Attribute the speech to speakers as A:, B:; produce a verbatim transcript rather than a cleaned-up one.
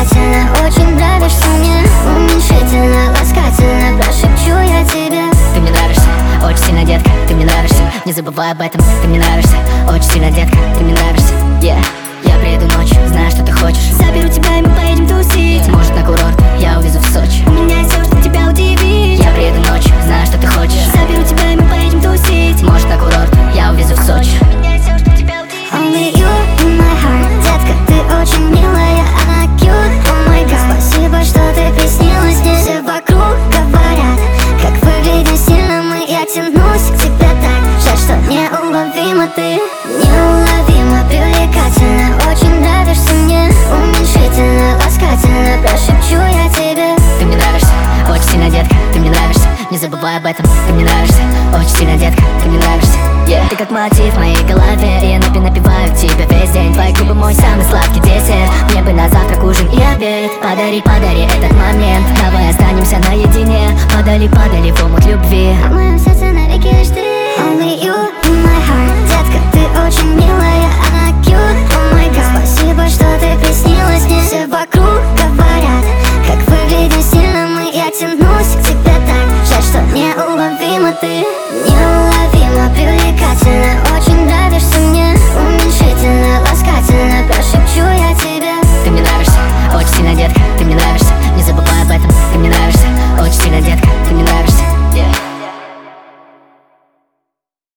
A: привлекательна, очень нравишься мне. Уменьшительно, ласкательно, прошепчу я тебе.
B: Ты мне нравишься, очень сильно, детка, ты мне нравишься. Не забывай об этом, ты мне нравишься, очень сильно, детка, ты мне нравишься. Yeah. Я приеду ночью, знаю, что ты хочешь.
A: Заберу тебя и мы поедем тусить.
B: Может, на курорт, я увезу в Сочи.
A: У меня есть все, что тебя удивит.
B: Я приеду ночью, знаю, что ты хочешь.
A: Заберу тебя и мы поедем тусить.
B: Может, на курорт, я увезу в Сочи.
A: У меня есть все, что тебя удивит. Only you in my heart. Детка, ты очень милая, она cute, oh my god. Спасибо, что ты приснилась мне. Все вокруг говорят, как выглядим сильно мы. Я тянусь к тебе так, жаль, что неуловима ты. Неуловимо, привлекательно, очень нравишься мне. Уменьшительно, ласкательно, прошепчу я тебе.
B: Ты мне нравишься, очень сильно, детка, ты мне нравишься. Не забывай об этом, ты мне нравишься, очень сильно, детка, ты мне нравишься. Yeah. Ты как мотив в моей голове, и я напи напеваю тебя весь день. Твои губы мой самый сладкий десерт. Мне бы на завтрак, ужин и обед. Подари, подари этот момент.